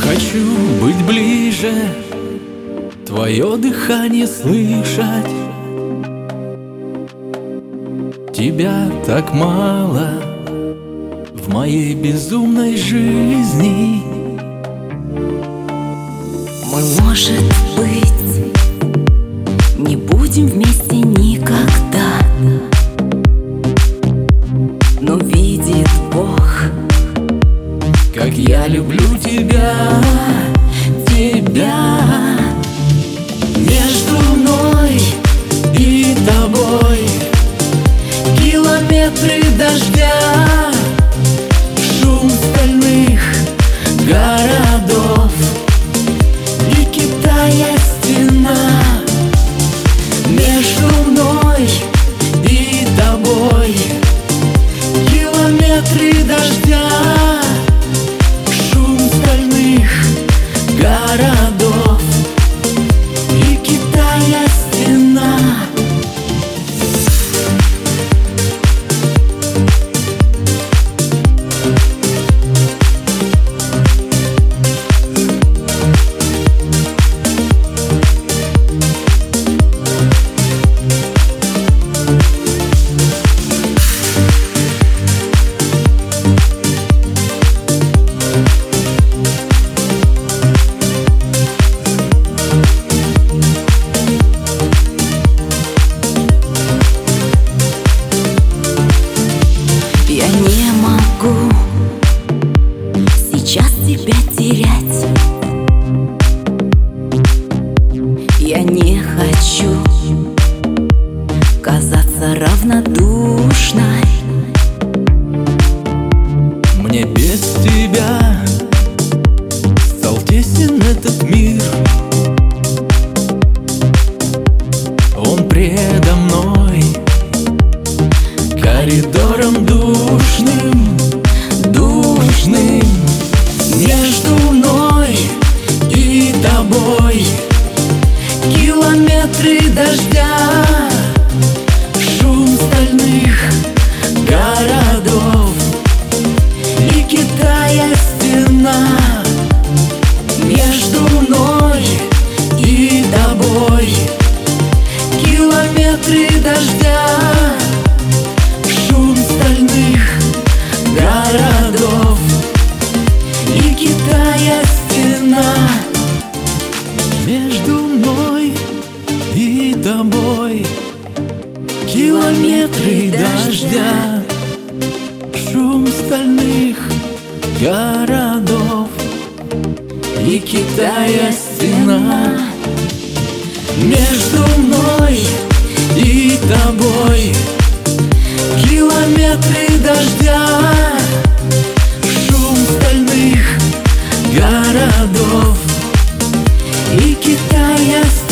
хочу быть ближе, твое дыхание слышать. Тебя так мало в моей безумной жизни. Мы, может быть, не будем вместе никогда, но видит Бог, как я люблю тебя, тебя. Между мной и тобой километры дождя, Шум стальных городов и Китая стена. между мной и тобой. Километры дождя, Шум стальных городов и Китая стена. Я не могу сейчас тебя терять. Я не хочу казаться равнодушной. Мне без тебя стал тесен этот мир. Он предо мной коридором душным, душным. Между мной и тобой километры дождя, Шум стальных городов и Китая стена. между мной и тобой. Километры дождя, Шум стальных городов и Китая стена. между мной и тобой. Километры дождя, шум стальных городов и Китая стена. Между мной и тобой. Километры дождя, Шум стальных городов и Китая стена.